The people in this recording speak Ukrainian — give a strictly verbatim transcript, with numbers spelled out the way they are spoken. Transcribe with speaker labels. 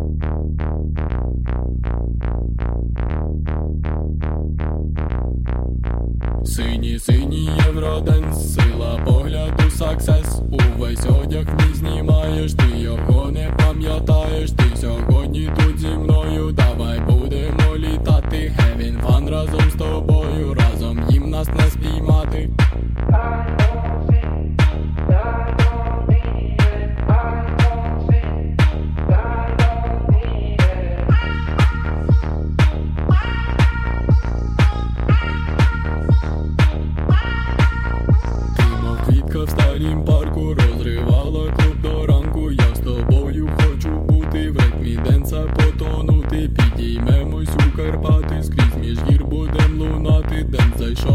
Speaker 1: Синій, синій євроденс, сила погляду саксес. Увесь одяг мій знімаєш, ти його не пам'ятаєш. Ти сьогодні тут зі мною, давай будемо літати. Heaven Fun разом з тобою, разом їм нас не спіймати. В старім парку розривала клуб до ранку. Я з тобою хочу бути, в ритмі денса потонути. Підіймемось у Карпати, скрізь між гір будем лунати. Денс зайшов